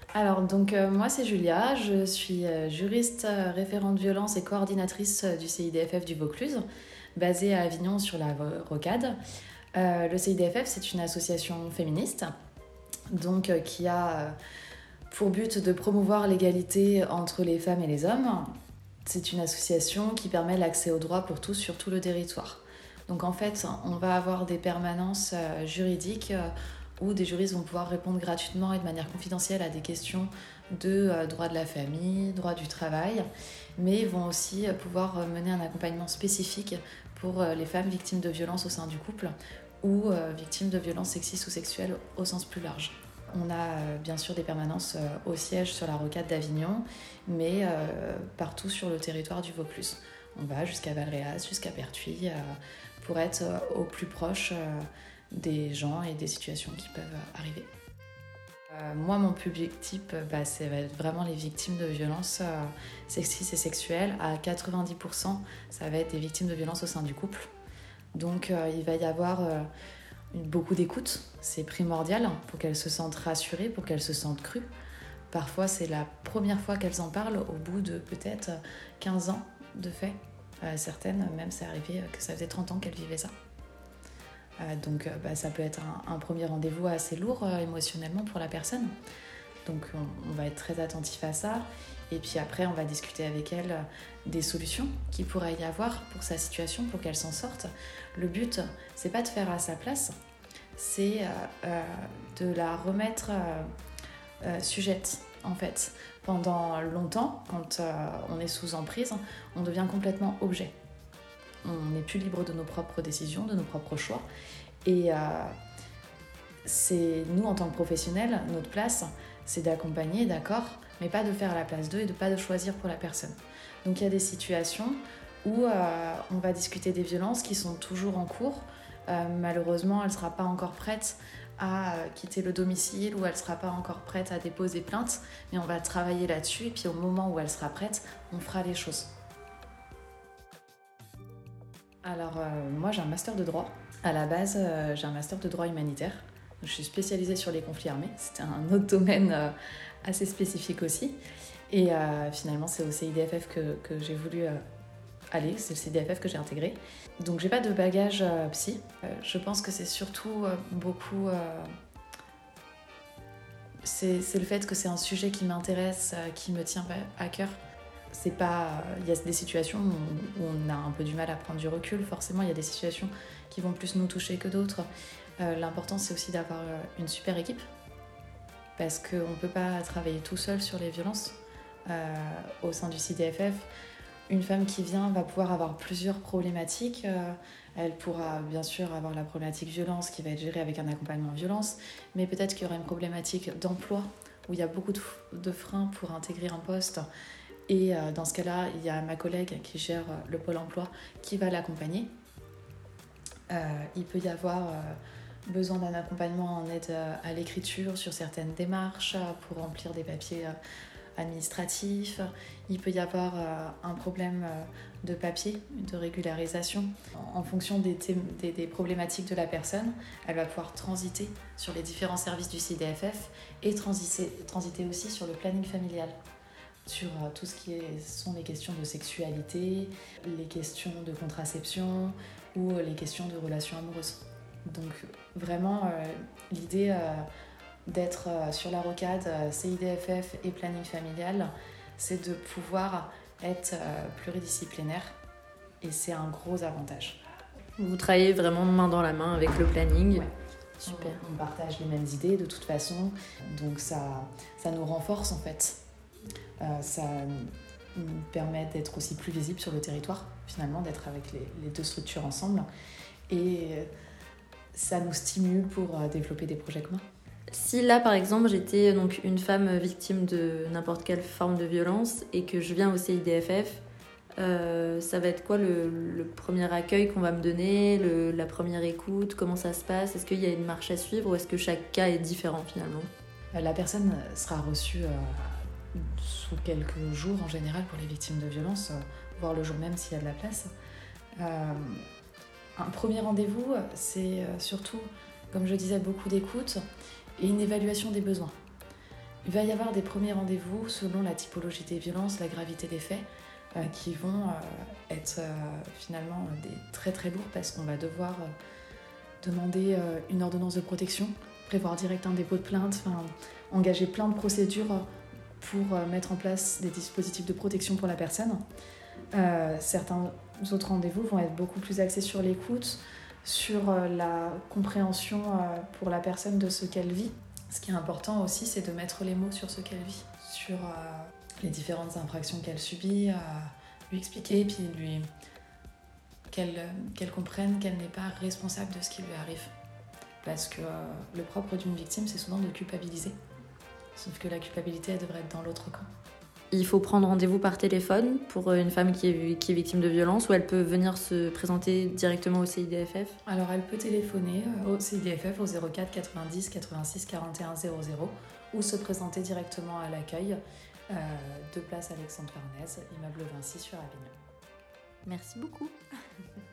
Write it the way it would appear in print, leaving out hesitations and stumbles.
Alors, donc, moi, c'est Julia. Je suis juriste, référente violence et coordinatrice du CIDFF du Vaucluse, basée à Avignon sur la Rocade. Le CIDFF, c'est une association féministe donc, qui a pour but de promouvoir l'égalité entre les femmes et les hommes. C'est une association qui permet l'accès aux droits pour tous sur tout le territoire. Donc en fait, on va avoir des permanences juridiques où des juristes vont pouvoir répondre gratuitement et de manière confidentielle à des questions de droit de la famille, droit du travail, mais vont aussi pouvoir mener un accompagnement spécifique pour les femmes victimes de violences au sein du couple ou victimes de violences sexistes ou sexuelles au sens plus large. On a bien sûr des permanences au siège sur la rocade d'Avignon, mais partout sur le territoire du Vaucluse. On va jusqu'à Valréas, jusqu'à Pertuis, pour être au plus proche des gens et des situations qui peuvent arriver. Moi, mon public type, ça va être vraiment les victimes de violences sexistes et sexuelles. À 90%, ça va être des victimes de violences au sein du couple. Donc, il va y avoir beaucoup d'écoute. C'est primordial pour qu'elles se sentent rassurées, pour qu'elles se sentent crues. Parfois, c'est la première fois qu'elles en parlent au bout de peut-être 15 ans de fait. Certaines, même, c'est arrivé que ça faisait 30 ans qu'elles vivaient ça. Donc ça peut être un premier rendez-vous assez lourd émotionnellement pour la personne. Donc on va être très attentif à ça. Et puis après, on va discuter avec elle des solutions qu'il pourrait y avoir pour sa situation, pour qu'elle s'en sorte. Le but, c'est pas de faire à sa place, c'est de la remettre sujette, en fait. Pendant longtemps, quand on est sous emprise, on devient complètement objet. On n'est plus libre de nos propres décisions, de nos propres choix. Et c'est nous, en tant que professionnels, notre place, c'est d'accompagner, d'accord, mais pas de faire à la place d'eux et de pas de choisir pour la personne. Donc il y a des situations où on va discuter des violences qui sont toujours en cours. Malheureusement, elle ne sera pas encore prête à quitter le domicile ou elle ne sera pas encore prête à déposer plainte, mais on va travailler là-dessus et puis au moment où elle sera prête, on fera les choses. Alors, moi, j'ai un master de droit. À la base, j'ai un master de droit humanitaire. Je suis spécialisée sur les conflits armés. C'était un autre domaine assez spécifique aussi. Et finalement, c'est au CIDFF que j'ai voulu aller. C'est le CIDFF que j'ai intégré. Donc, j'ai pas de bagage psy. Je pense que c'est surtout beaucoup... c'est le fait que c'est un sujet qui m'intéresse, qui me tient à cœur. C'est pas... Il y a des situations où on a un peu du mal à prendre du recul. Forcément, il y a des situations qui vont plus nous toucher que d'autres. L'important, c'est aussi d'avoir une super équipe. Parce qu'on ne peut pas travailler tout seul sur les violences. Au sein du CIDFF, une femme qui vient va pouvoir avoir plusieurs problématiques. Elle pourra bien sûr avoir la problématique violence qui va être gérée avec un accompagnement violence. Mais peut-être qu'il y aura une problématique d'emploi où il y a beaucoup de freins pour intégrer un poste. Et dans ce cas-là, il y a ma collègue qui gère le pôle emploi qui va l'accompagner. Il peut y avoir besoin d'un accompagnement en aide à l'écriture sur certaines démarches pour remplir des papiers administratifs. Il peut y avoir un problème de papier, de régularisation. En fonction des problématiques de la personne, elle va pouvoir transiter sur les différents services du CIDFF et transiter aussi sur le planning familial, sur tout ce qui sont les questions de sexualité, les questions de contraception ou les questions de relations amoureuses. Donc vraiment, l'idée d'être sur la rocade CIDFF et planning familial, c'est de pouvoir être pluridisciplinaire et c'est un gros avantage. Vous travaillez vraiment main dans la main avec le planning. Ouais. Super. On partage les mêmes idées de toute façon, donc ça nous renforce en fait. Ça nous permet d'être aussi plus visible sur le territoire, finalement, d'être avec les deux structures ensemble. Et ça nous stimule pour développer des projets communs. Si là, par exemple, j'étais donc une femme victime de n'importe quelle forme de violence et que je viens au CIDFF, ça va être quoi le premier accueil qu'on va me donner, la première écoute, comment ça se passe? Est-ce qu'il y a une marche à suivre ou est-ce que chaque cas est différent finalement? La personne sera reçue sous quelques jours en général pour les victimes de violences, voire le jour même s'il y a de la place. Un premier rendez-vous, c'est surtout, comme je disais, beaucoup d'écoute et une évaluation des besoins. Il va y avoir des premiers rendez-vous selon la typologie des violences, la gravité des faits, qui vont être finalement très très lourds parce qu'on va devoir demander une ordonnance de protection, prévoir direct un dépôt de plainte, engager plein de procédures pour mettre en place des dispositifs de protection pour la personne. Certains autres rendez-vous vont être beaucoup plus axés sur l'écoute, sur la compréhension pour la personne de ce qu'elle vit. Ce qui est important aussi, c'est de mettre les mots sur ce qu'elle vit, sur les différentes infractions qu'elle subit, lui expliquer, puis qu'elle comprenne qu'elle n'est pas responsable de ce qui lui arrive. Parce que le propre d'une victime, c'est souvent de culpabiliser. Sauf que la culpabilité, elle devrait être dans l'autre camp. Il faut prendre rendez-vous par téléphone pour une femme qui est victime de violence, ou elle peut venir se présenter directement au CIDFF? Alors elle peut téléphoner au CIDFF au 04 90 86 41 00 ou se présenter directement à l'accueil de place Alexandre Farnèse, immeuble Vinci sur Avignon. Merci beaucoup.